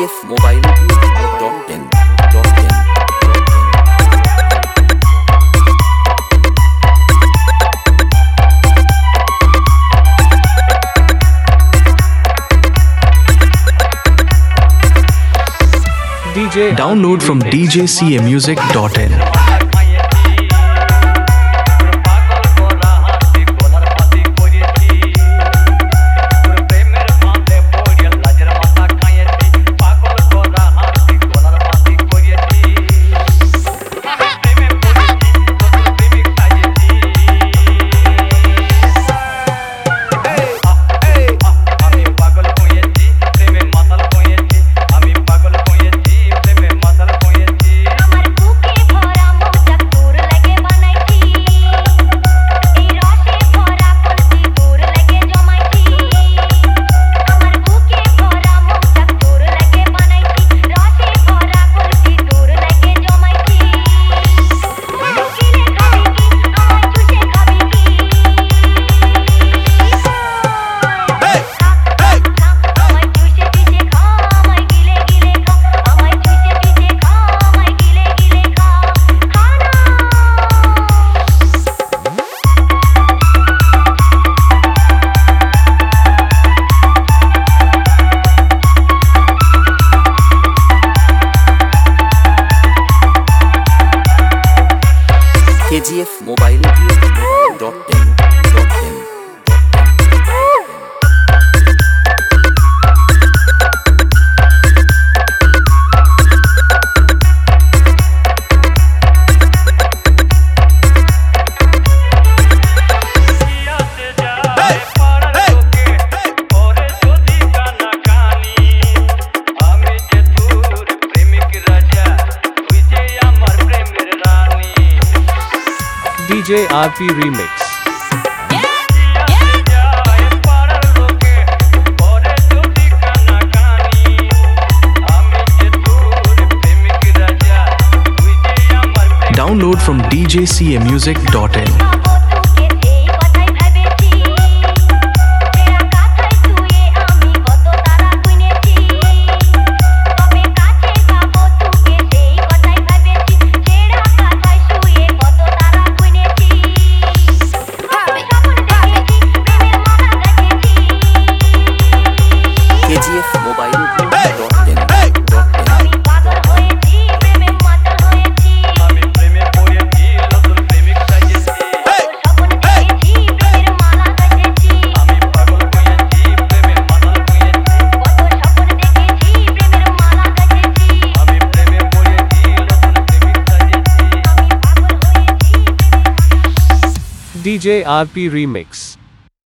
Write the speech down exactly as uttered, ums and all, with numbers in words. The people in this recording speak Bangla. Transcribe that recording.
KGF mobile dot in dot in D J download from D J C A music dot in. KGF mobile dot in dot in D J R P Remix. Download from D J C A music dot in. KGF mobile dot in dot in D J R P Remix.